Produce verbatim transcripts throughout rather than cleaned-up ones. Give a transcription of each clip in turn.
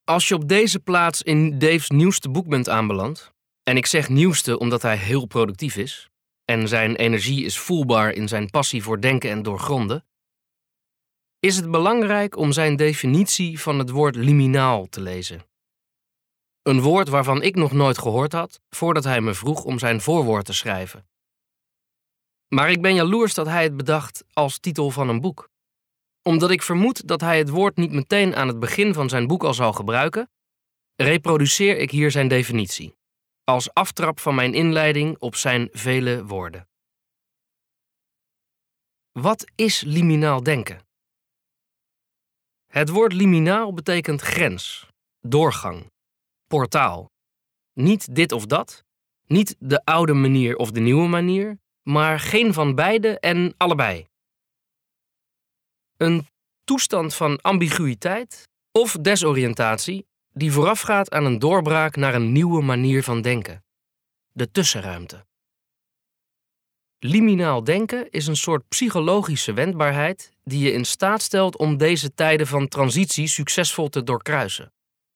Als je op deze plaats in Dave's nieuwste boek bent aanbeland, en ik zeg nieuwste omdat hij heel productief is, en zijn energie is voelbaar in zijn passie voor denken en doorgronden, is het belangrijk om zijn definitie van het woord liminaal te lezen. Een woord waarvan ik nog nooit gehoord had, voordat hij me vroeg om zijn voorwoord te schrijven. Maar ik ben jaloers dat hij het bedacht als titel van een boek. Omdat ik vermoed dat hij het woord niet meteen aan het begin van zijn boek al zal gebruiken, reproduceer ik hier zijn definitie, als aftrap van mijn inleiding op zijn vele woorden. Wat is liminaal denken? Het woord liminaal betekent grens, doorgang, portaal. Niet dit of dat, niet de oude manier of de nieuwe manier, maar geen van beide en allebei. Een toestand van ambiguïteit of desoriëntatie die voorafgaat aan een doorbraak naar een nieuwe manier van denken. De tussenruimte. Liminaal denken is een soort psychologische wendbaarheid die je in staat stelt om deze tijden van transitie succesvol te doorkruisen.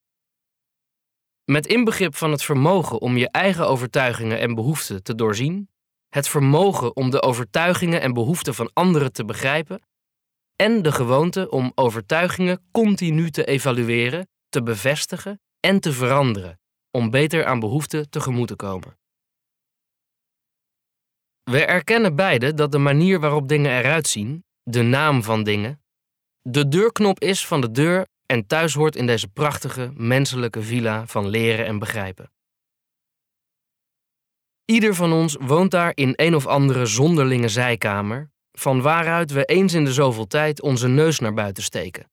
Met inbegrip van het vermogen om je eigen overtuigingen en behoeften te doorzien, het vermogen om de overtuigingen en behoeften van anderen te begrijpen en de gewoonte om overtuigingen continu te evalueren, te bevestigen en te veranderen, om beter aan behoeften tegemoet te komen. We erkennen beide dat de manier waarop dingen eruit zien, de naam van dingen, de deurknop is van de deur en thuis hoort in deze prachtige, menselijke villa van leren en begrijpen. Ieder van ons woont daar in een of andere zonderlinge zijkamer, van waaruit we eens in de zoveel tijd onze neus naar buiten steken.